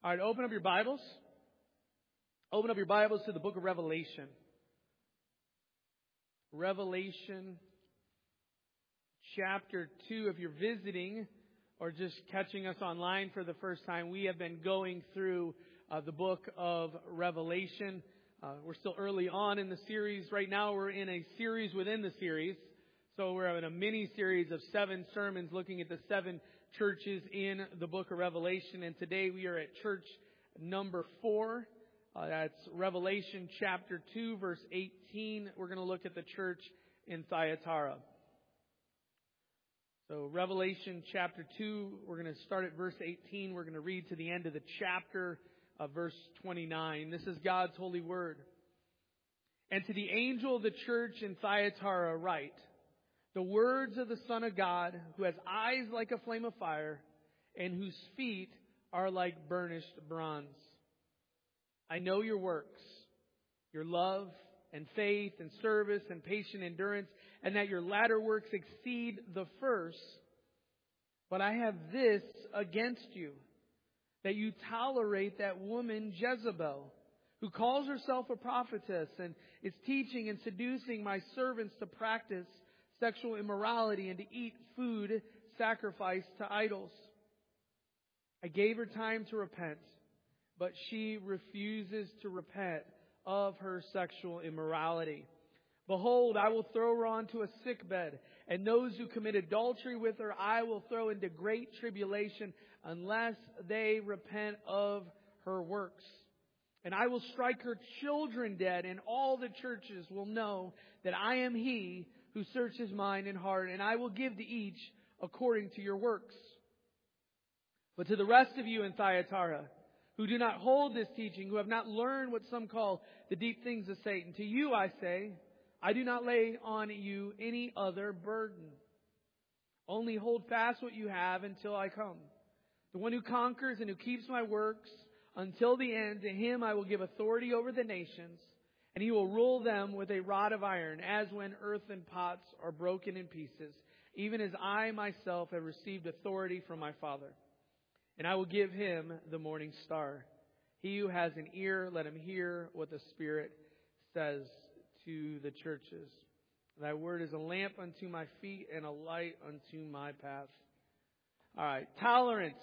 All right, open up your Bibles. Open up your Bibles to the book of Revelation. Revelation chapter 2. If you're visiting or just catching us online for the first time, we have been going through the book of Revelation. We're still early on in the series. Right now we're in a series within the series. So we're having a mini-series of 7 sermons looking at the 7 churches in the book of Revelation. And today we are at church number 4. That's Revelation chapter 2, verse 18. We're going to look at the church in Thyatira. So Revelation chapter 2, we're going to start at verse 18. We're going to read to the end of the chapter, verse 29. This is God's holy word. And to the angel of the church in Thyatira write, the words of the Son of God, who has eyes like a flame of fire, and whose feet are like burnished bronze. I know your works, your love and faith and service and patient endurance, and that your latter works exceed the first. But I have this against you, that you tolerate that woman Jezebel, who calls herself a prophetess and is teaching and seducing my servants to practice sexual immorality and to eat food sacrificed to idols. I gave her time to repent, but she refuses to repent of her sexual immorality. Behold, I will throw her onto a sickbed, and those who commit adultery with her I will throw into great tribulation unless they repent of her works. And I will strike her children dead, and all the churches will know that I am He who searches mind and heart, and I will give to each according to your works. But to the rest of you in Thyatira, who do not hold this teaching, who have not learned what some call the deep things of Satan, to you I say, I do not lay on you any other burden. Only hold fast what you have until I come. The one who conquers and who keeps my works until the end, to him I will give authority over the nations, and he will rule them with a rod of iron, as when earthen pots are broken in pieces, even as I myself have received authority from my Father. And I will give him the morning star. He who has an ear, let him hear what the Spirit says to the churches. Thy word is a lamp unto my feet and a light unto my path. All right, tolerance.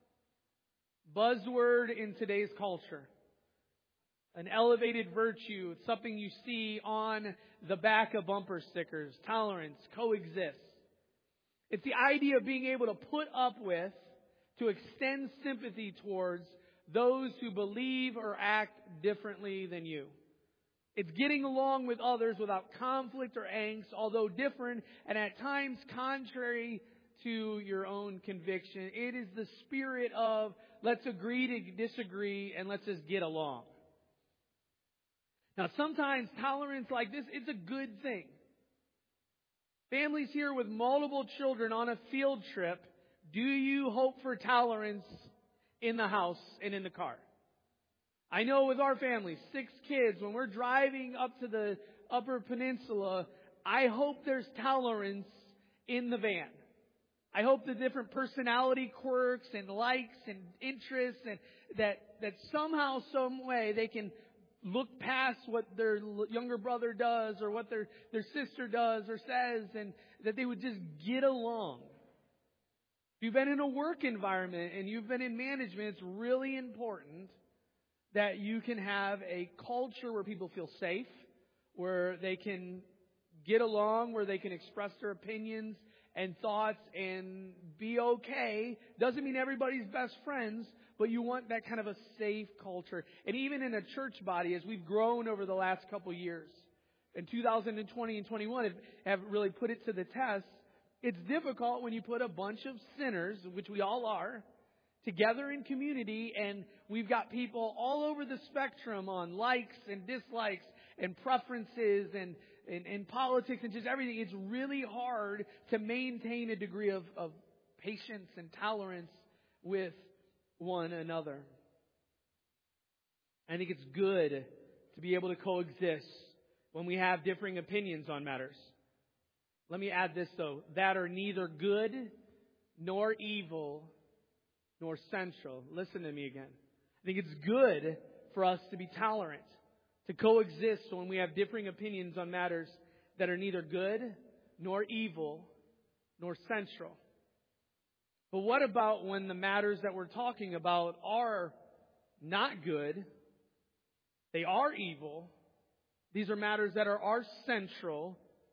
Buzzword in today's culture. An elevated virtue. It's something you see on the back of bumper stickers. Tolerance, coexist. It's the idea of being able to put up with, to extend sympathy towards those who believe or act differently than you. It's getting along with others without conflict or angst, although different and at times contrary to your own conviction. It is the spirit of let's agree to disagree and let's just get along. Now, sometimes tolerance like this, it's a good thing. Families here with multiple children on a field trip, do you hope for tolerance in the house and in the car? I know with our family, 6 kids, when we're driving up to the Upper Peninsula, I hope there's tolerance in the van. I hope the different personality quirks and likes and interests and that somehow, some way they can look past what their younger brother does or what their sister does or says, and that they would just get along. If you've been in a work environment and you've been in management, it's really important that you can have a culture where people feel safe, where they can get along, where they can express their opinions and thoughts and be okay. Doesn't mean everybody's best friends, but you want that kind of a safe culture. And even in a church body, as we've grown over the last couple years, in 2020 and 21 have really put it to the test. It's difficult when you put a bunch of sinners, which we all are, together in community, and we've got people all over the spectrum on likes and dislikes and preferences and politics and just everything. It's really hard to maintain a degree of patience and tolerance with one another. I think it's good to be able to coexist when we have differing opinions on matters. Let me add this though, that are neither good nor evil nor sensual. Listen to me again. think it's good for us to be tolerant, to coexist when we have differing opinions on matters that are neither good nor evil nor sensual. But what about when the matters that we're talking about are not good, they are evil, these are matters that are central?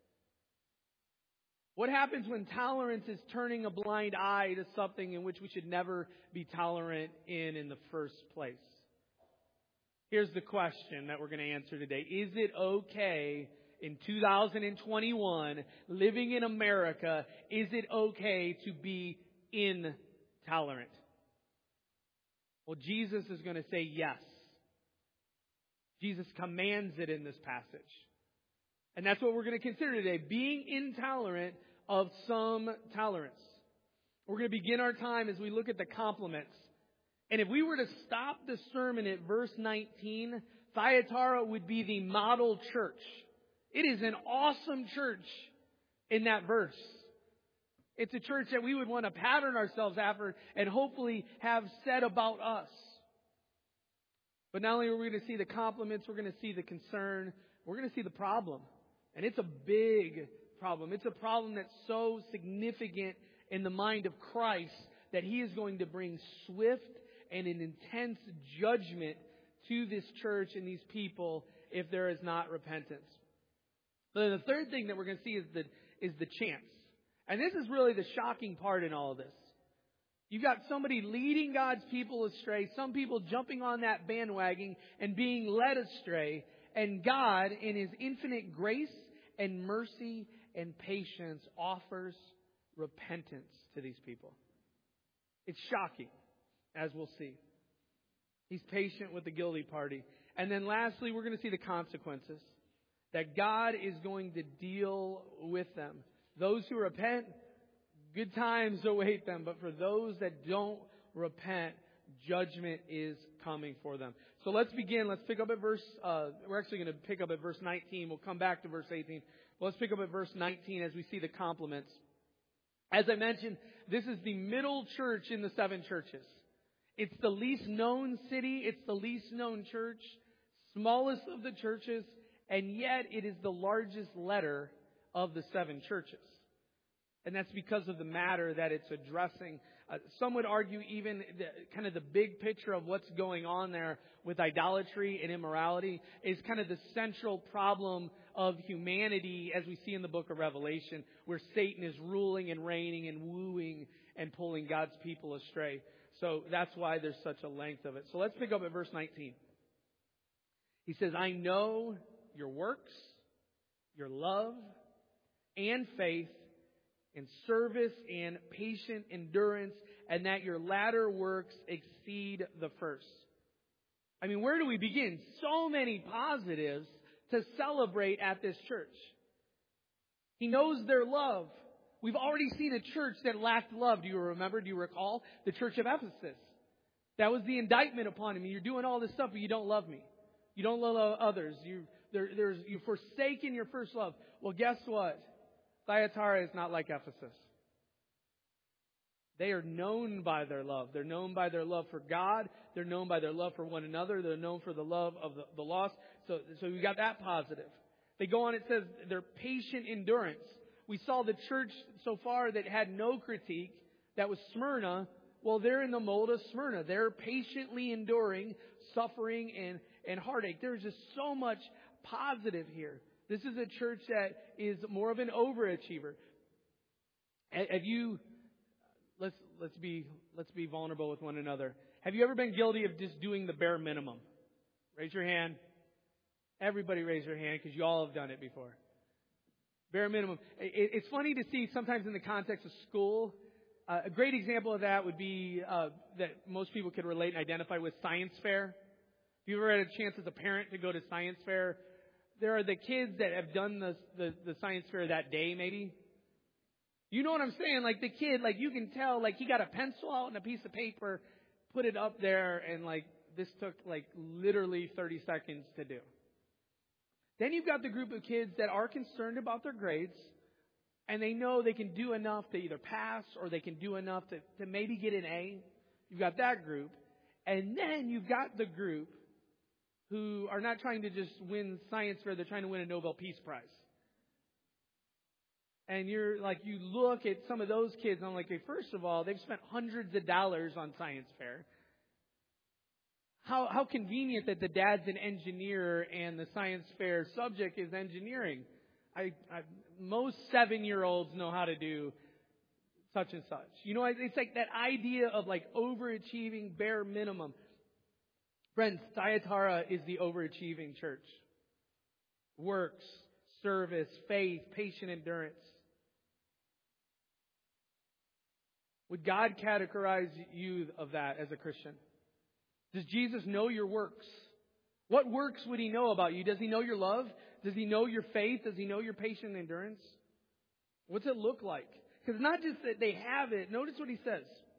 What happens when tolerance is turning a blind eye to something in which we should never be tolerant in the first place? Here's the question that we're going to answer today. Is it okay in 2021, living in America, is it okay to be intolerant? Well, Jesus is going to say yes. Jesus commands it in this passage. And that's what we're going to consider today, being intolerant of some tolerance. We're going to begin our time as we look at the compliments. And if we were to stop the sermon at verse 19, Thyatira would be the model church. It is an awesome church in that verse. It's a church that we would want to pattern ourselves after and hopefully have said about us. But not only are we going to see the compliments, we're going to see the concern, we're going to see the problem. And it's a big problem. It's a problem that's so significant in the mind of Christ that He is going to bring swift and an intense judgment to this church and these people if there is not repentance. But the third thing that we're going to see is the chance. And this is really the shocking part in all of this. You've got somebody leading God's people astray, some people jumping on that bandwagon and being led astray, and God, in His infinite grace and mercy and patience, offers repentance to these people. It's shocking, as we'll see. He's patient with the guilty party. And then lastly, we're going to see the consequences. That God is going to deal with them. Those who repent, good times await them. But for those that don't repent, judgment is coming for them. So let's begin. Let's pick up at we're actually going to pick up at verse 19. We'll come back to verse 18. But let's pick up at verse 19 as we see the compliments. As I mentioned, this is the middle church in the 7 churches. It's the least known city. It's the least known church. Smallest of the churches. And yet it is the largest letter of the 7 churches. And that's because of the matter that it's addressing. Some would argue even kind of the big picture of what's going on there with idolatry and immorality is kind of the central problem of humanity as we see in the book of Revelation, where Satan is ruling and reigning and wooing and pulling God's people astray. So that's why there's such a length of it. So let's pick up at verse 19. He says, I know your works, your love, and faith, and service, and patient endurance, and that your latter works exceed the first. I mean, where do we begin? So many positives to celebrate at this church. He knows their love. We've already seen a church that lacked love. Do you remember? Do you recall? The church of Ephesus. That was the indictment upon him. You're doing all this stuff, but you don't love me. You don't love others. You've forsaken your first love. Well, guess what? Thyatira is not like Ephesus. They are known by their love. They're known by their love for God. They're known by their love for one another. They're known for the love of the lost. So we got that positive. They go on, it says their patient endurance. We saw the church so far that had no critique. That was Smyrna. Well, they're in the mold of Smyrna. They're patiently enduring suffering and heartache. There's just so much positive here. This is a church that is more of an overachiever. Let's be vulnerable with one another. Have you ever been guilty of just doing the bare minimum? Raise your hand. Everybody raise your hand because you all have done it before. Bare minimum. It's funny to see sometimes in the context of school. A great example of that would be that most people could relate and identify with science fair. If you've ever had a chance as a parent to go to science fair, there are the kids that have done the science fair that day, maybe. You know what I'm saying? Like the kid, like you can tell, like he got a pencil out and a piece of paper, put it up there, and like this took like literally 30 seconds to do. Then you've got the group of kids that are concerned about their grades, and they know they can do enough to either pass or they can do enough to maybe get an A. You've got that group. And then you've got the group who are not trying to just win science fair, they're trying to win a Nobel Peace Prize. And you're like, you look at some of those kids, and I'm like, okay, first of all, they've spent hundreds of dollars on science fair. How convenient that the dad's an engineer and the science fair subject is engineering. Most 7-year-olds know how to do such and such. You know, it's like that idea of like overachieving bare minimum. Friends, Thyatira is the overachieving church. Works, service, faith, patient endurance. Would God categorize you of that as a Christian? Does Jesus know your works? What works would He know about you? Does He know your love? Does He know your faith? Does He know your patient endurance? What's it look like? Because not just that they have it. Notice what He says.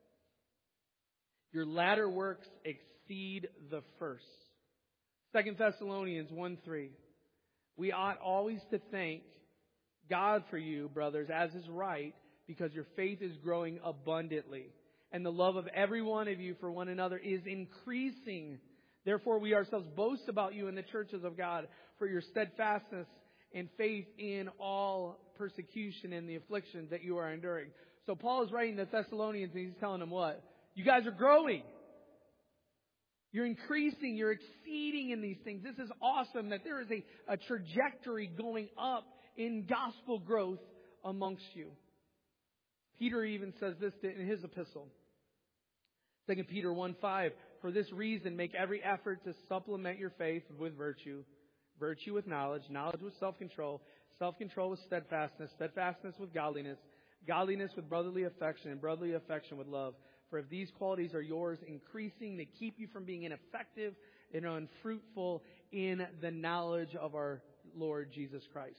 Your latter works exceed the first. 2 Thessalonians 1:3. We ought always to thank God for you, brothers, as is right, because your faith is growing abundantly, and the love of every one of you for one another is increasing. Therefore, we ourselves boast about you in the churches of God for your steadfastness and faith in all persecution and the affliction that you are enduring. So Paul is writing to the Thessalonians, and he's telling them what? You guys are growing. You're increasing. You're exceeding in these things. This is awesome that there is a trajectory going up in gospel growth amongst you. Peter even says this in his epistle. 2 Peter 1:5. For this reason, make every effort to supplement your faith with virtue, virtue with knowledge, knowledge with self-control, self-control with steadfastness, steadfastness with godliness, godliness with brotherly affection, and brotherly affection with love. For if these qualities are yours, increasing, they keep you from being ineffective and unfruitful in the knowledge of our Lord Jesus Christ.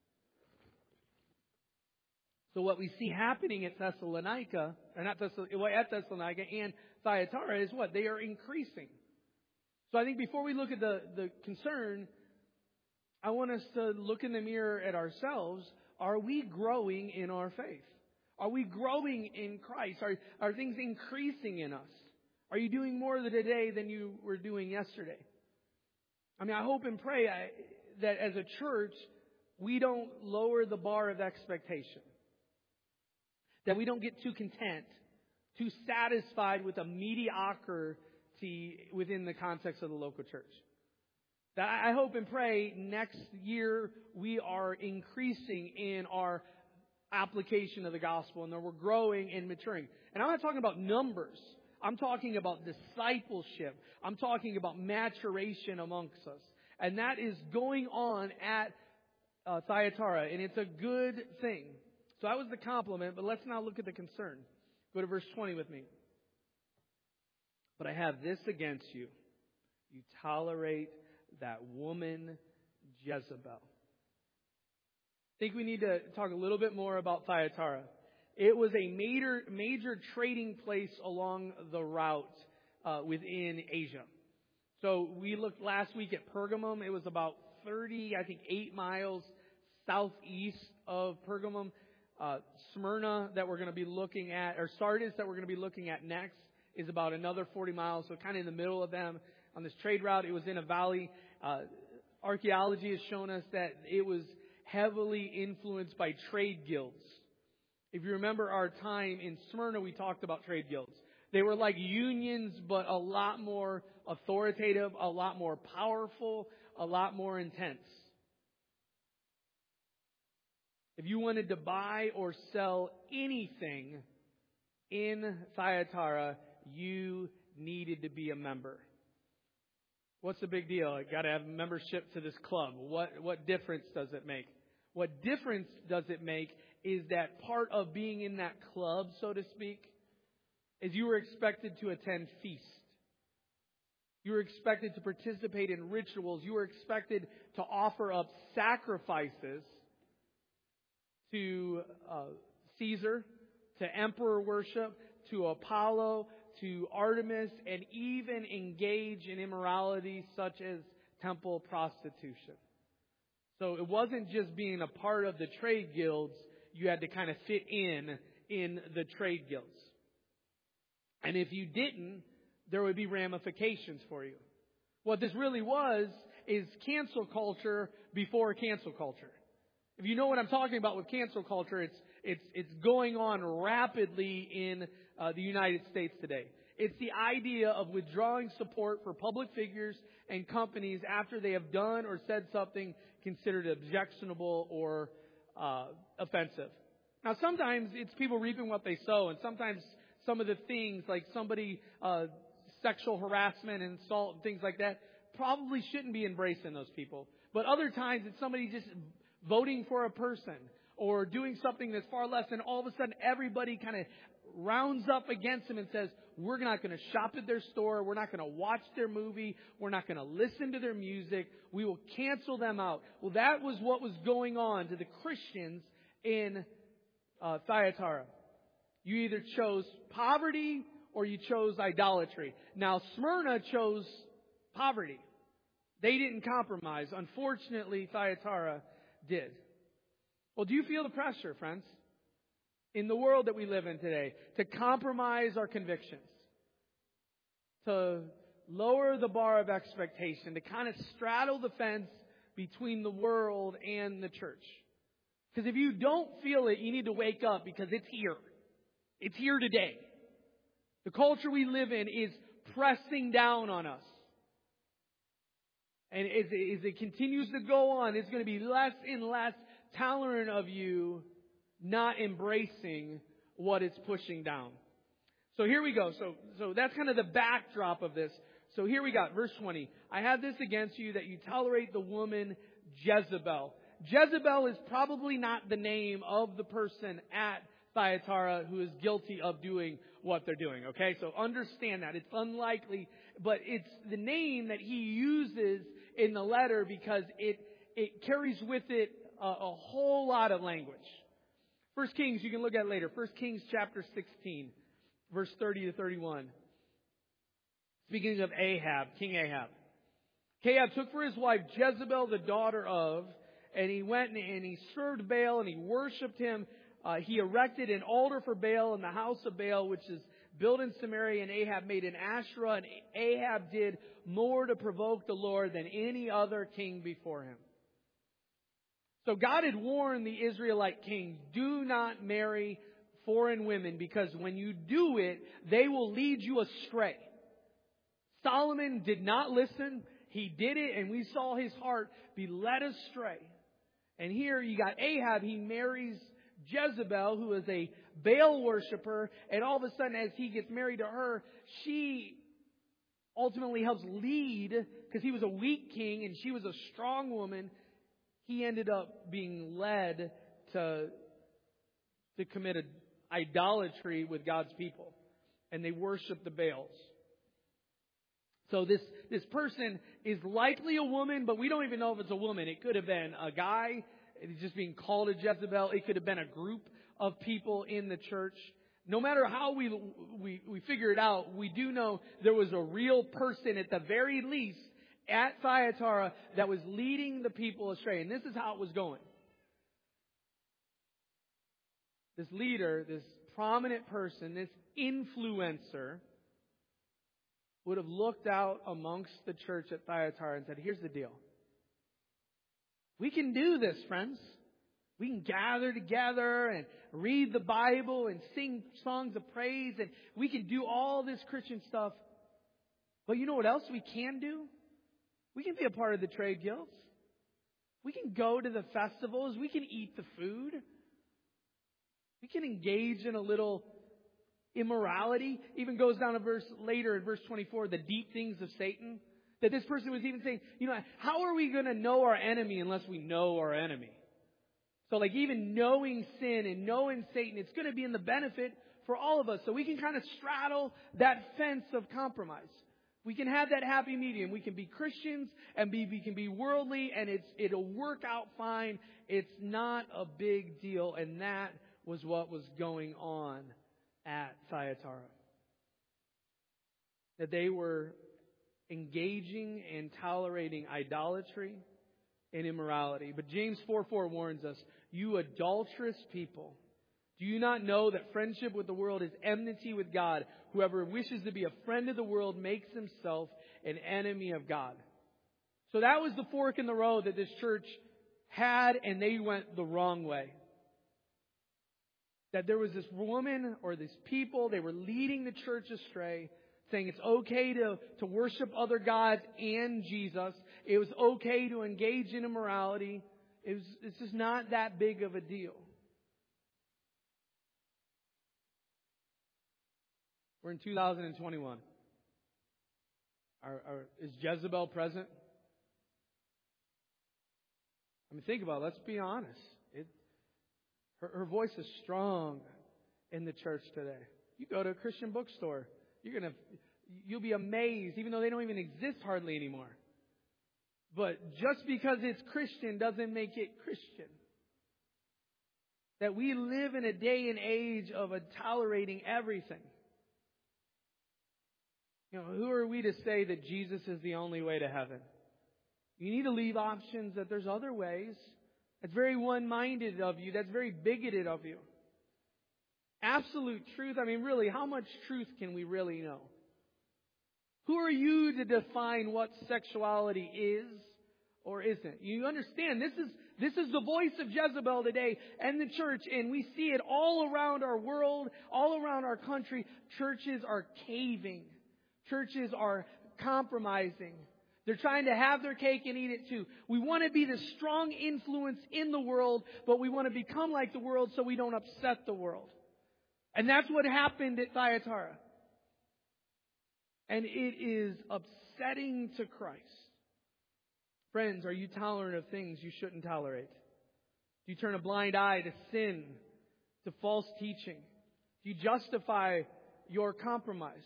So what we see happening at Thessalonica and Thyatira is what? They are increasing. So I think before we look at the concern, I want us to look in the mirror at ourselves. Are we growing in our faith? Are we growing in Christ? Are things increasing in us? Are you doing more today than you were doing yesterday? I mean, I hope and pray that as a church, we don't lower the bar of expectation. That we don't get too content, too satisfied with a mediocrity within the context of the local church. That I hope and pray next year we are increasing in our application of the gospel and that we're growing and maturing. And I'm not talking about numbers. I'm talking about discipleship. I'm talking about maturation amongst us. And that is going on at Thyatira, and it's a good thing. So that was the compliment, but let's now look at the concern. Go to verse 20 with me. But I have this against you. You tolerate that woman Jezebel. I think we need to talk a little bit more about Thyatira. It was a major trading place along the route within Asia. So we looked last week at Pergamum. It was about 8 miles southeast of Pergamum. Smyrna that we're going to be looking at, or Sardis that we're going to be looking at next, is about another 40 miles. So kind of in the middle of them on this trade route. It was in a valley. Archaeology has shown us that it was heavily influenced by trade guilds. If you remember our time in Smyrna, we talked about trade guilds. They were like unions, but a lot more authoritative, a lot more powerful, a lot more intense. If you wanted to buy or sell anything in Thyatira, you needed to be a member. What's the big deal? I got to have membership to this club. What difference does it make? What difference does it make is that part of being in that club, so to speak, is you were expected to attend feasts. You were expected to participate in rituals. You were expected to offer up sacrifices to Caesar, to emperor worship, to Apollo, to Artemis, and even engage in immorality such as temple prostitution. So it wasn't just being a part of the trade guilds. You had to kind of fit in the trade guilds. And if you didn't, there would be ramifications for you. What this really was is cancel culture before cancel culture. If you know what I'm talking about with cancel culture, it's going on rapidly in the United States today. It's the idea of withdrawing support for public figures and companies after they have done or said something considered objectionable or offensive. Now, sometimes it's people reaping what they sow, and sometimes some of the things like somebody sexual harassment and assault and things like that probably shouldn't be embracing those people. But other times it's somebody just voting for a person or doing something that's far less, and all of a sudden everybody kind of rounds up against them and says, we're not going to shop at their store, we're not going to watch their movie, we're not going to listen to their music, we will cancel them out. Well, that was what was going on to the Christians in Thyatira. You either chose poverty or you chose idolatry. Now, Smyrna chose poverty. They didn't compromise. Unfortunately, Thyatira did. Well, do you feel the pressure, friends, in the world that we live in today, to compromise our convictions, to lower the bar of expectation, to kind of straddle the fence between the world and the church? Because if you don't feel it, you need to wake up, because it's here. It's here today. The culture we live in is pressing down on us. And as it continues to go on, it's going to be less and less tolerant of you not embracing what it's pushing down. So here we go. So that's kind of the backdrop of this. So here we got verse 20. I have this against you, that you tolerate the woman Jezebel. Jezebel is probably not the name of the person at Thyatira who is guilty of doing what they're doing. Okay, so understand that. It's unlikely, but it's the name that he uses in the letter because it carries with it a whole lot of language. 1 Kings, you can look at later. 1 Kings chapter 16, verse 30 to 31. Speaking of Ahab, King Ahab. Ahab took for his wife Jezebel, the daughter of, and he went and he served Baal and he worshipped him. He erected an altar for Baal in the house of Baal, which is built in Samaria, and Ahab made an Asherah, and Ahab did more to provoke the Lord than any other king before him. So God had warned the Israelite kings, do not marry foreign women, because when you do it, they will lead you astray. Solomon did not listen. He did it, and we saw his heart be led astray. And here you got Ahab. He marries Jezebel, who is a Baal worshiper, and all of a sudden, as he gets married to her, she ultimately helps lead, because he was a weak king and she was a strong woman. He ended up being led to commit idolatry with God's people, and they worship the Baals. So this person is likely a woman, but we don't even know if it's a woman. It could have been a guy. It's just being called a Jezebel. It could have been a group of people in the church. No matter how we figure it out, we do know there was a real person at the very least at Thyatira that was leading the people astray. And this is how it was going. This leader, this prominent person, this influencer would have looked out amongst the church at Thyatira and said, here's the deal. We can do this, friends. We can gather together and read the Bible and sing songs of praise, and we can do all this Christian stuff. But you know what else we can do? We can be a part of the trade guilds. We can go to the festivals. We can eat the food. We can engage in a little immorality. Even goes down a verse later in verse 24, the deep things of Satan. That this person was even saying, how are we going to know our enemy unless we know our enemy? So like even knowing sin and knowing Satan, it's going to be in the benefit for all of us. So we can kind of straddle that fence of compromise. We can have that happy medium. We can be Christians and we can be worldly, and it'll work out fine. It's not a big deal. And that was what was going on at Thyatira. That they were engaging and tolerating idolatry and immorality. But James 4:4 warns us, you adulterous people, Do you not know that friendship with the world is enmity with God? Whoever wishes to be a friend of the world makes himself an enemy of God. So that was the fork in the road that this church had, and they went the wrong way. That there was this woman or these people, they were leading the church astray, saying it's okay to worship other gods and Jesus. It was okay to engage in immorality. It's just not that big of a deal. We're in 2021. Is Jezebel present? I mean, think about it. Let's be honest. Her voice is strong in the church today. You go to a Christian bookstore, you'll be amazed, even though they don't even exist hardly anymore. But just because it's Christian doesn't make it Christian. That we live in a day and age of tolerating everything. You know, who are we to say that Jesus is the only way to heaven? You need to leave options that there's other ways. That's very one-minded of you. That's very bigoted of you. Absolute truth. I mean, really, how much truth can we really know? Who are you to define what sexuality is or isn't? You understand, this is the voice of Jezebel today and the church, and we see it all around our world, all around our country. Churches are caving. Churches are compromising. They're trying to have their cake and eat it too. We want to be the strong influence in the world, but we want to become like the world so we don't upset the world. And that's what happened at Thyatira. And it is upsetting to Christ. Friends, are you tolerant of things you shouldn't tolerate? Do you turn a blind eye to sin, to false teaching? Do you justify your compromise?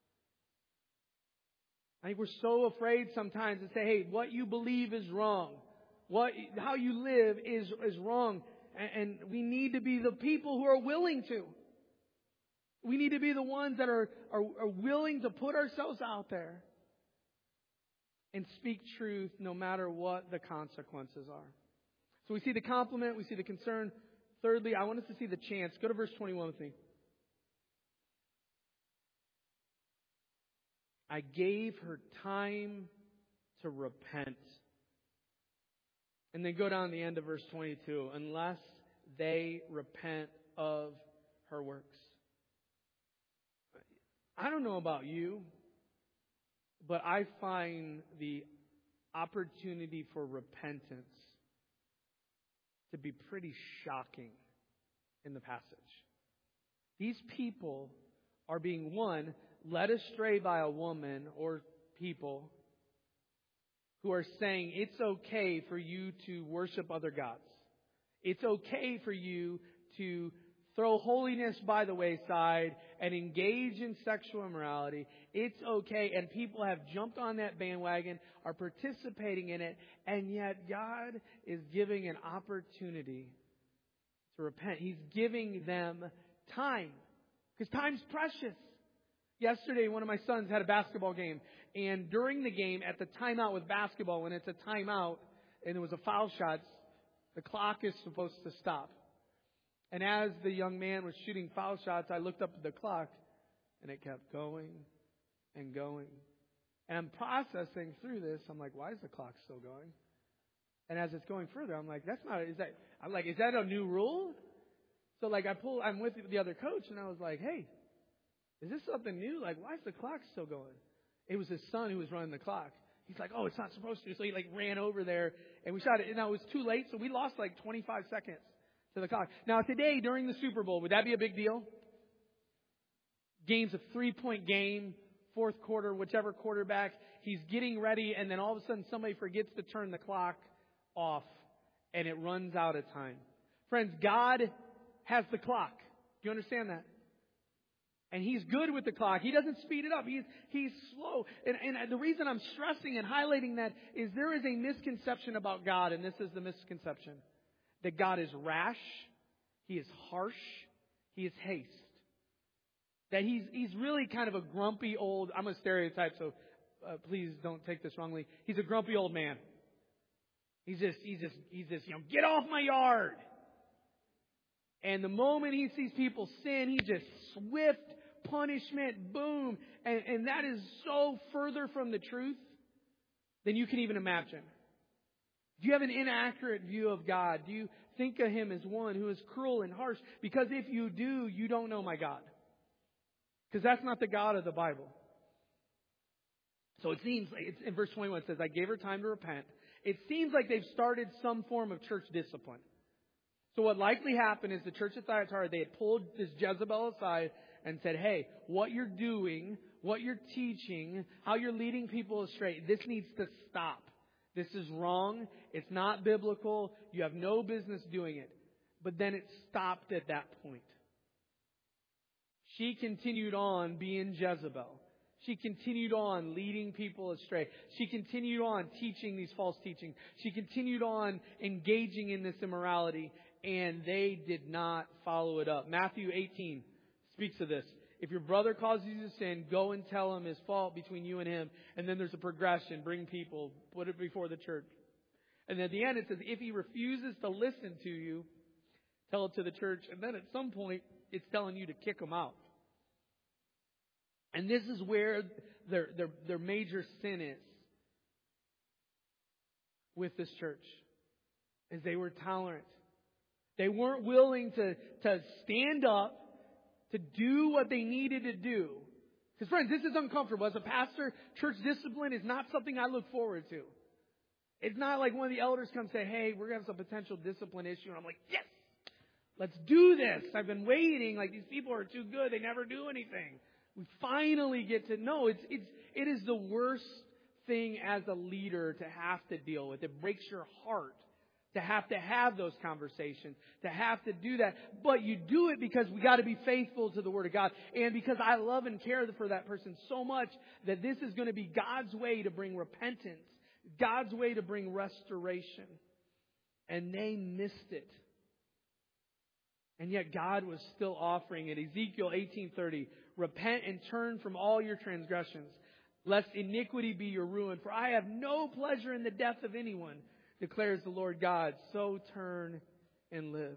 I think we're so afraid sometimes to say, hey, what you believe is wrong. How you live is wrong. And we need to be the people who are willing to. We need to be the ones that are willing to put ourselves out there and speak truth no matter what the consequences are. So we see the compliment, we see the concern. Thirdly, I want us to see the chance. Go to verse 21 with me. I gave her time to repent. And then go down to the end of verse 22. Unless they repent of her works. I don't know about you, but I find the opportunity for repentance to be pretty shocking in the passage. These people are being, one, led astray by a woman or people who are saying it's okay for you to worship other gods. It's okay for you to throw holiness by the wayside and engage in sexual immorality. It's okay. And people have jumped on that bandwagon, are participating in it, and yet God is giving an opportunity to repent. He's giving them time. Because time's precious. Yesterday, one of my sons had a basketball game. And during the game, at the timeout with basketball, when it's a timeout and there was a foul shot, the clock is supposed to stop. And as the young man was shooting foul shots, I looked up at the clock and it kept going and going. And I'm processing through this. I'm like, why is the clock still going? And as it's going further, I'm like, is that a new rule? So I'm with the other coach and I was like, hey, is this something new? Like, why is the clock still going? It was his son who was running the clock. He's like, oh, it's not supposed to. So he ran over there and we shot it. Now it was too late. So we lost 25 seconds to the clock. Now today during the Super Bowl, would that be a big deal? Game's a 3-point game, fourth quarter, whichever quarterback, he's getting ready and then all of a sudden somebody forgets to turn the clock off and it runs out of time. Friends, God has the clock. Do you understand that? And He's good with the clock. He doesn't speed it up. He's slow. And the reason I'm stressing and highlighting that is there is a misconception about God, and this is the misconception. That God is rash. He is harsh. He is haste. That He's really kind of a grumpy old, I'm a stereotype, so please don't take this wrongly. He's a grumpy old man. He's just, get off my yard. And the moment he sees people sin, he just swift punishment, boom. And that is so further from the truth than you can even imagine. Do you have an inaccurate view of God? Do you think of Him as one who is cruel and harsh? Because if you do, you don't know my God. Because that's not the God of the Bible. So it seems like, it's, in verse 21 it says, I gave her time to repent. It seems like they've started some form of church discipline. So what likely happened is the church at Thyatira, they had pulled this Jezebel aside and said, hey, what you're doing, what you're teaching, how you're leading people astray, this needs to stop. This is wrong. It's not biblical. You have no business doing it. But then it stopped at that point. She continued on being Jezebel. She continued on leading people astray. She continued on teaching these false teachings. She continued on engaging in this immorality. And they did not follow it up. Matthew 18 speaks of this. If your brother causes you to sin, go and tell him his fault between you and him. And then there's a progression. Bring people. Put it before the church. And at the end it says, if he refuses to listen to you, tell it to the church. And then at some point, it's telling you to kick him out. And this is where their major sin is with this church. Is they were tolerant. They weren't willing to stand up, to do what they needed to do. Because friends, this is uncomfortable. As a pastor, church discipline is not something I look forward to. It's not like one of the elders comes and say, hey, we're going to have some potential discipline issue. And I'm like, yes, let's do this. I've been waiting. Like, these people are too good. They never do anything. We finally get to know. It is the worst thing as a leader to have to deal with. It breaks your heart to have those conversations, to have to do that. But you do it because we got to be faithful to the Word of God. And because I love and care for that person so much that this is going to be God's way to bring repentance, God's way to bring restoration. And they missed it. And yet God was still offering it. Ezekiel 18:30, repent and turn from all your transgressions, lest iniquity be your ruin. For I have no pleasure in the death of anyone, declares the Lord God. So turn and live.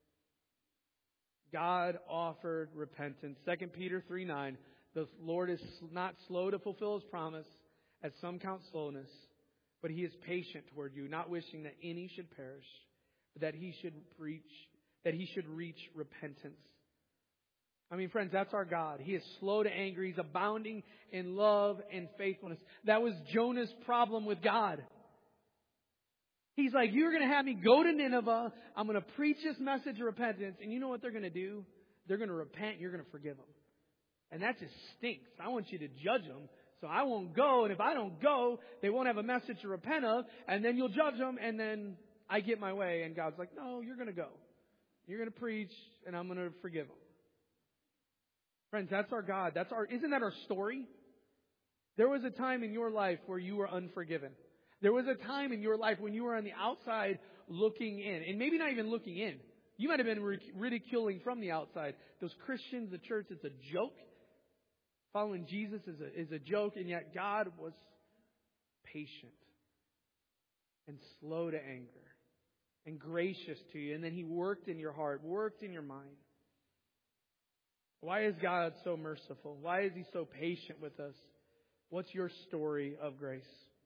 God offered repentance. 2 Peter 3:9, the Lord is not slow to fulfill His promise, as some count slowness, but He is patient toward you, not wishing that any should perish, but that He should reach repentance. I mean, friends, that's our God. He is slow to anger. He's abounding in love and faithfulness. That was Jonah's problem with God. He's like, you're going to have me go to Nineveh. I'm going to preach this message of repentance. And you know what they're going to do? They're going to repent and you're going to forgive them. And that just stinks. I want you to judge them. So I won't go. And if I don't go, they won't have a message to repent of. And then you'll judge them. And then I get my way. And God's like, no, you're going to go. You're going to preach. And I'm going to forgive them. Friends, that's our God. Isn't that our story? There was a time in your life where you were unforgiven. There was a time in your life when you were on the outside looking in. And maybe not even looking in. You might have been ridiculing from the outside. Those Christians, the church, it's a joke. Following Jesus is a joke. And yet God was patient and slow to anger and gracious to you. And then He worked in your heart, worked in your mind. Why is God so merciful? Why is He so patient with us? What's your story of grace?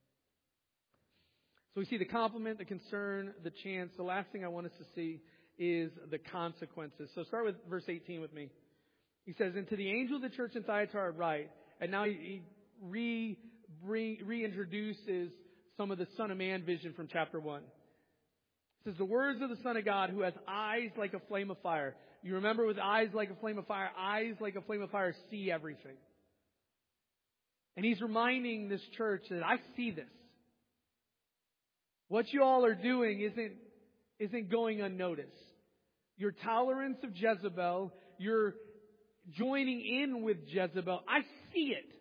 So we see the compliment, the concern, the chance. The last thing I want us to see is the consequences. So start with verse 18 with me. He says, and to the angel of the church in Thyatira write, and now he reintroduces some of the Son of Man vision from chapter 1. It says, the words of the Son of God who has eyes like a flame of fire. You remember with eyes like a flame of fire, eyes like a flame of fire see everything. And he's reminding this church that I see this. What you all are doing isn't going unnoticed. Your tolerance of Jezebel, your joining in with Jezebel, I see it.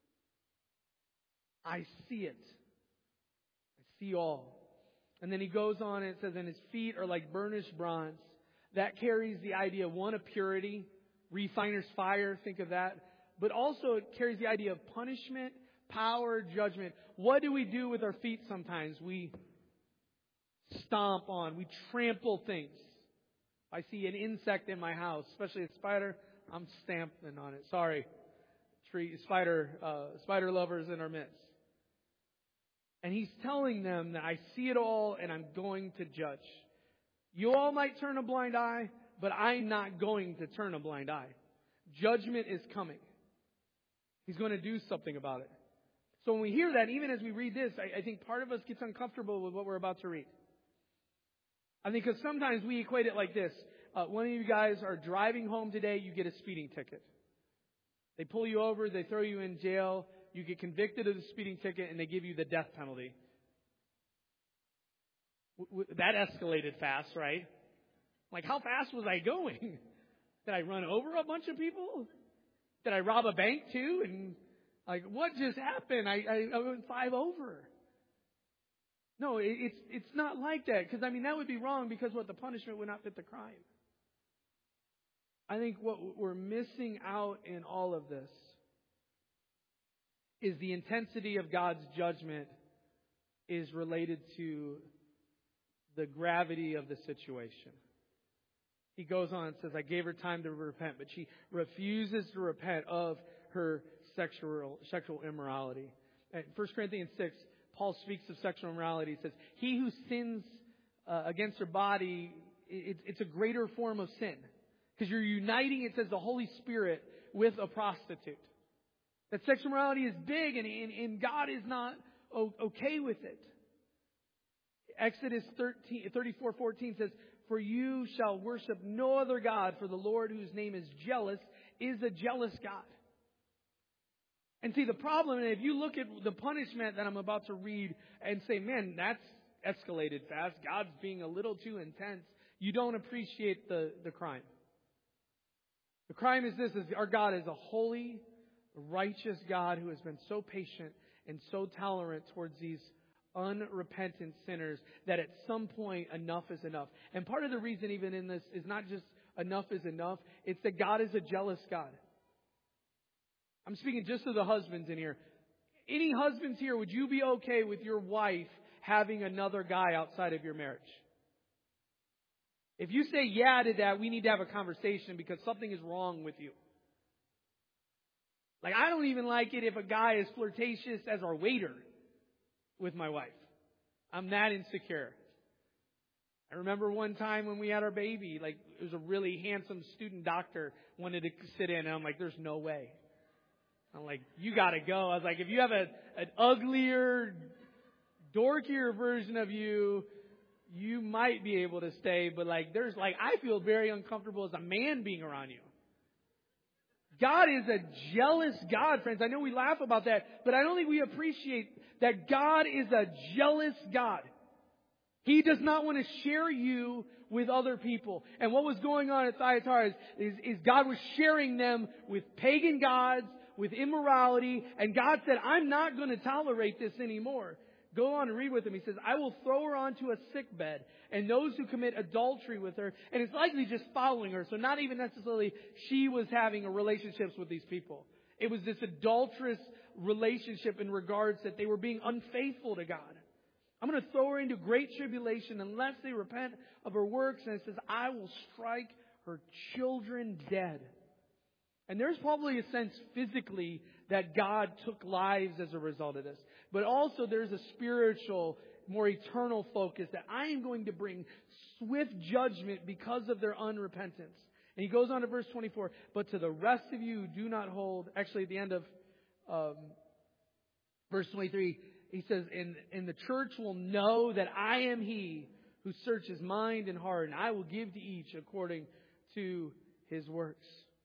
I see it. I see all. And then he goes on and it says, and his feet are like burnished bronze. That carries the idea of one, of purity, refiner's fire, think of that. But also it carries the idea of punishment, power, judgment. What do we do with our feet sometimes? We stomp on, we trample things. I see an insect in my house, especially a spider, I'm stamping on it. Sorry, spider lovers in our midst. And He's telling them that I see it all and I'm going to judge. You all might turn a blind eye, but I'm not going to turn a blind eye. Judgment is coming. He's going to do something about it. So when we hear that, even as we read this, I think part of us gets uncomfortable with what we're about to read. I think because sometimes we equate it like this. One of you guys are driving home today, you get a speeding ticket. They pull you over, they throw you in jail, you get convicted of the speeding ticket, and they give you the death penalty. That escalated fast, right? Like, how fast was I going? Did I run over a bunch of people? Did I rob a bank too? And like, what just happened? I went 5 over. No, it's not like that. Because, I mean, that would be wrong because the punishment would not fit the crime. I think what we're missing out in all of this is the intensity of God's judgment is related to the gravity of the situation. He goes on and says, I gave her time to repent, but she refuses to repent of her sexual immorality. In 1 Corinthians 6, Paul speaks of sexual immorality. He says, he who sins against her body, it's a greater form of sin. Because you're uniting, it says, the Holy Spirit with a prostitute. That sexual immorality is big and God is not okay with it. Exodus 34:14 says, for you shall worship no other God, for the Lord whose name is jealous is a jealous God. And see, the problem, and if you look at the punishment that I'm about to read and say, man, that's escalated fast. God's being a little too intense. You don't appreciate the crime. The crime is this, is our God is a holy, righteous God who has been so patient and so tolerant towards these unrepentant sinners that at some point enough is enough. And part of the reason even in this is not just enough is enough. It's that God is a jealous God. I'm speaking just to the husbands in here. Any husbands here, would you be okay with your wife having another guy outside of your marriage? If you say yeah to that, we need to have a conversation because something is wrong with you. Like, I don't even like it if a guy is flirtatious as our waiter with my wife. I'm that insecure. I remember one time when we had our baby, like, it was a really handsome student doctor wanted to sit in, and I'm like, there's no way. I'm like, you gotta go. I was like, if you have an uglier, dorkier version of you, you might be able to stay, but I feel very uncomfortable as a man being around you. God is a jealous God, friends. I know we laugh about that, but I don't think we appreciate that God is a jealous God. He does not want to share you with other people. And what was going on at Thyatira is God was sharing them with pagan gods, with immorality, and God said, I'm not going to tolerate this anymore. Go on and read with him. He says, I will throw her onto a sickbed, and those who commit adultery with her, and it's likely just following her. So not even necessarily she was having a relationships with these people. It was this adulterous relationship in regards that they were being unfaithful to God. I'm going to throw her into great tribulation unless they repent of her works. And it says, I will strike her children dead. And there's probably a sense physically that God took lives as a result of this. But also there's a spiritual, more eternal focus that I am going to bring swift judgment because of their unrepentance. And he goes on to verse 24. But to the rest of you who do not hold, actually at the end of verse 23, he says, and the church will know that I am He who searches mind and heart, and I will give to each according to his works.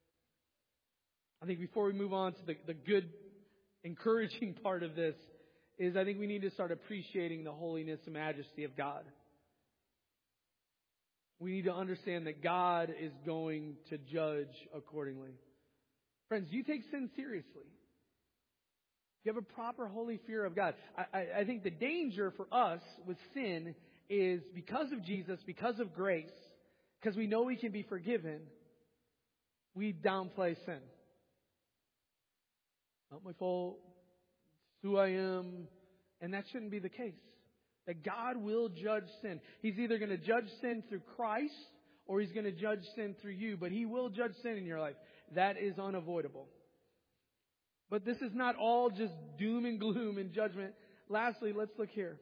I think before we move on to the good, encouraging part of this, is I think we need to start appreciating the holiness and majesty of God. We need to understand that God is going to judge accordingly. Friends, do you take sin seriously? You have a proper holy fear of God. I think the danger for us with sin is because of Jesus, because of grace, because we know we can be forgiven, we downplay sin. Not my fault. It's who I am. And that shouldn't be the case. That God will judge sin. He's either going to judge sin through Christ or He's going to judge sin through you, but He will judge sin in your life. That is unavoidable. But this is not all just doom and gloom and judgment. Lastly, let's look here.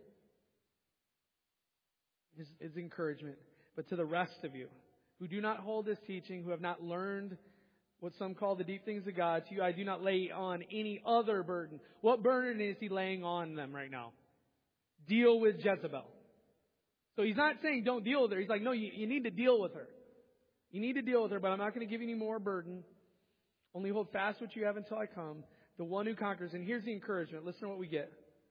His encouragement. But to the rest of you who do not hold this teaching, who have not learned what some call the deep things of God, to you I do not lay on any other burden. What burden is He laying on them right now? Deal with Jezebel. So He's not saying don't deal with her. He's like, no, you need to deal with her. You need to deal with her, but I'm not going to give you any more burden. Only hold fast what you have until I come. The one who conquers. And here's the encouragement. Listen to what we get.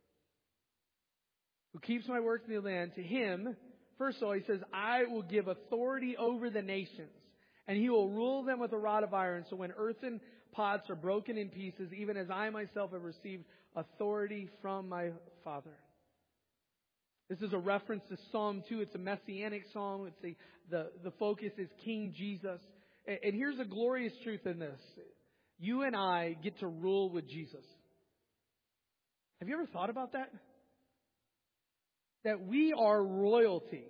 Who keeps my works in the land, to him, first of all, He says, I will give authority over the nations. And He will rule them with a rod of iron. So when earthen pots are broken in pieces, even as I myself have received authority from my Father. This is a reference to Psalm 2. It's a messianic psalm. It's the focus is King Jesus. And here's a glorious truth in this. You and I get to rule with Jesus. Have you ever thought about that? That we are royalty.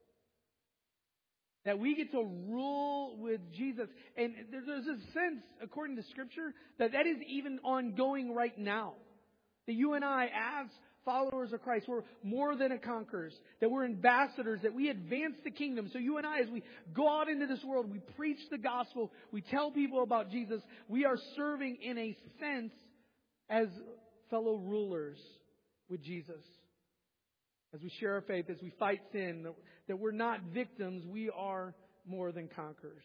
That we get to rule with Jesus. And there's a sense, according to Scripture, that is even ongoing right now. That you and I, as followers of Christ, we're more than conquerors. That we're ambassadors. That we advance the kingdom. So you and I, as we go out into this world, we preach the gospel. We tell people about Jesus. We are serving, in a sense, as fellow rulers with Jesus. As we share our faith, as we fight sin, that we're not victims, we are more than conquerors.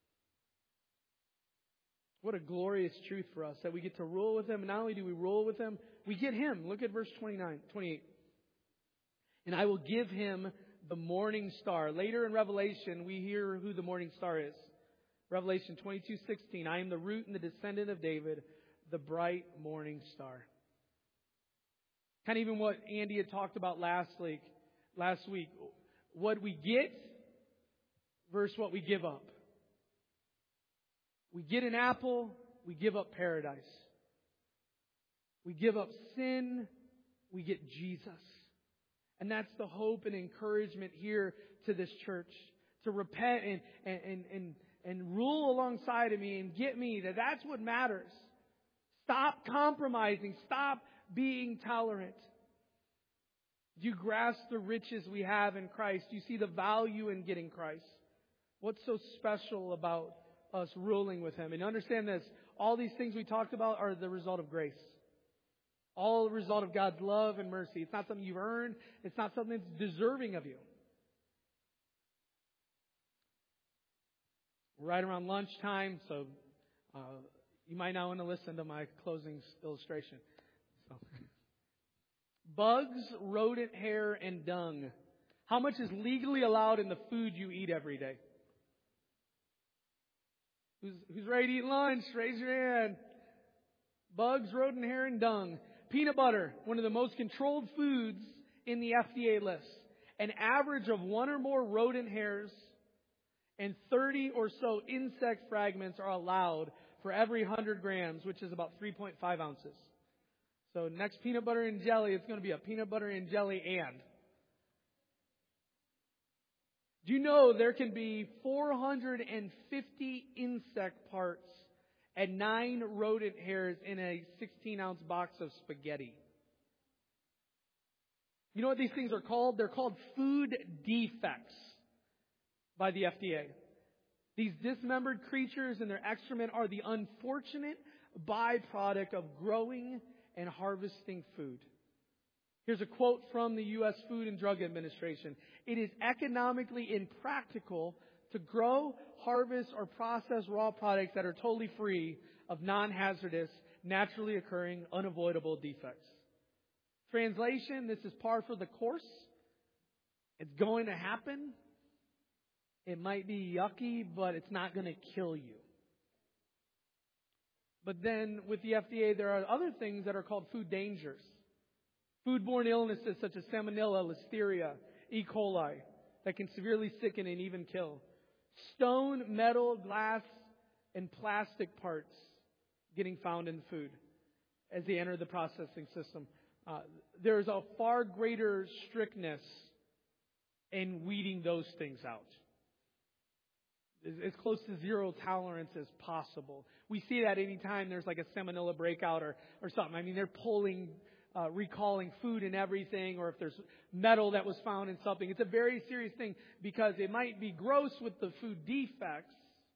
What a glorious truth for us, that we get to rule with Him. And not only do we rule with Him, we get Him. Look at verse 28. And I will give Him the morning star. Later in Revelation, we hear who the morning star is. Revelation 22:16. I am the root and the descendant of David, the bright morning star. Kind of even what Andy had talked about last week. What we get versus what we give up. We get an apple, we give up paradise. We give up sin, we get Jesus. And that's the hope and encouragement here to this church. To repent and rule alongside of me and get me. That's what matters. Stop compromising. Stop being tolerant. Do you grasp the riches we have in Christ? Do you see the value in getting Christ? What's so special about us ruling with Him? And understand this, all these things we talked about are the result of grace. All the result of God's love and mercy. It's not something you've earned. It's not something that's deserving of you. We're right around lunchtime, so you might not want to listen to my closing illustration. So. Bugs, rodent hair, and dung. How much is legally allowed in the food you eat every day? Who's ready to eat lunch? Raise your hand. Bugs, rodent hair, and dung. Peanut butter, one of the most controlled foods in the FDA list. An average of 1 or more rodent hairs and 30 or so insect fragments are allowed for every 100 grams, which is about 3.5 ounces. So next peanut butter and jelly, it's going to be a peanut butter and jelly and. Do you know there can be 450 insect parts and 9 rodent hairs in a 16-ounce box of spaghetti? You know what these things are called? They're called food defects by the FDA. These dismembered creatures and their excrement are the unfortunate byproduct of growing and harvesting food. Here's a quote from the U.S. Food and Drug Administration. It is economically impractical to grow, harvest, or process raw products that are totally free of non-hazardous, naturally occurring, unavoidable defects. Translation, this is par for the course. It's going to happen. It might be yucky, but it's not going to kill you. But then with the FDA, there are other things that are called food dangers. Foodborne illnesses such as salmonella, listeria, E. coli that can severely sicken and even kill. Stone, metal, glass, and plastic parts getting found in food as they enter the processing system. There's a far greater strictness in weeding those things out. as close to zero tolerance as possible. We see that anytime there's like a salmonella breakout or something. I mean, they're recalling food and everything, or if there's metal that was found in something. It's a very serious thing because it might be gross with the food defects.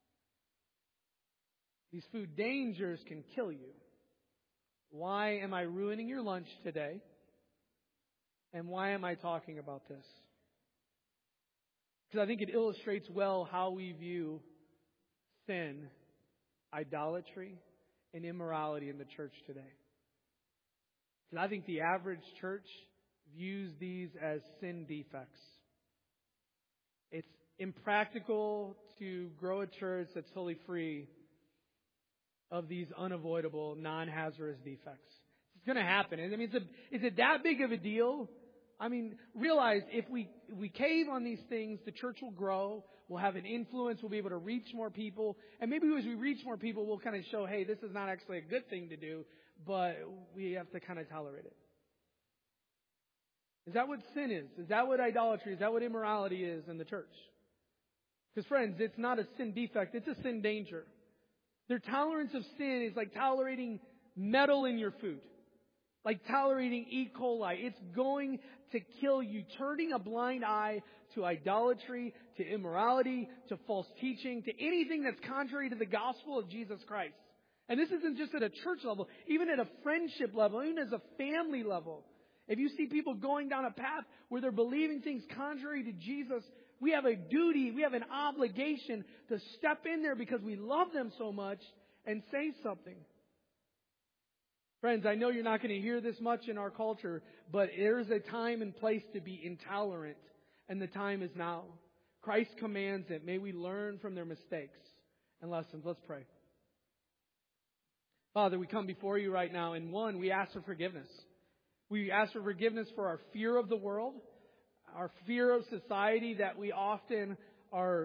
These food dangers can kill you. Why am I ruining your lunch today? And why am I talking about this? Because I think it illustrates well how we view sin, idolatry, and immorality in the church today. Because I think the average church views these as sin defects. It's impractical to grow a church that's totally free of these unavoidable, non-hazardous defects. It's going to happen. I mean, is it that big of a deal? I mean, realize if we cave on these things, the church will grow. We'll have an influence. We'll be able to reach more people. And maybe as we reach more people, we'll kind of show, hey, this is not actually a good thing to do, but we have to kind of tolerate it. Is that what sin is? Is that what idolatry is? Is that what immorality is in the church? Because friends, it's not a sin defect. It's a sin danger. Their tolerance of sin is like tolerating metal in your food. Like tolerating E. coli. It's going to kill you. Turning a blind eye to idolatry, to immorality, to false teaching, to anything that's contrary to the gospel of Jesus Christ. And this isn't just at a church level, even at a friendship level, even as a family level. If you see people going down a path where they're believing things contrary to Jesus, we have a duty, we have an obligation to step in there because we love them so much and say something. Friends, I know you're not going to hear this much in our culture, but there is a time and place to be intolerant, and the time is now. Christ commands it. May we learn from their mistakes and lessons. Let's pray. Father, we come before you right now, and one, we ask for forgiveness. We ask for forgiveness for our fear of the world, our fear of society, that we often are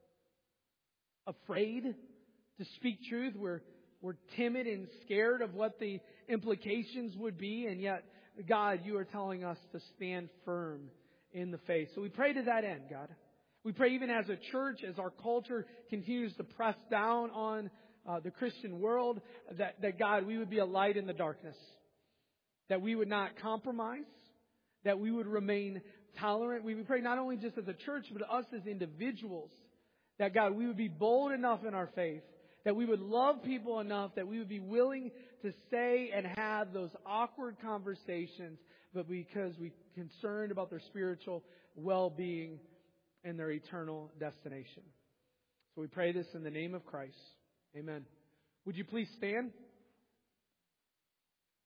afraid to speak truth. We're timid and scared of what the implications would be, and yet, God, you are telling us to stand firm in the faith. So we pray to that end, God. We pray even as a church, as our culture continues to press down on the Christian world, that God, we would be a light in the darkness. That we would not compromise. That we would remain tolerant. We would pray not only just as a church, but us as individuals. That God, we would be bold enough in our faith. That we would love people enough that we would be willing to say and have those awkward conversations, but because we're concerned about their spiritual well-being and their eternal destination. So we pray this in the name of Christ. Amen. Would you please stand?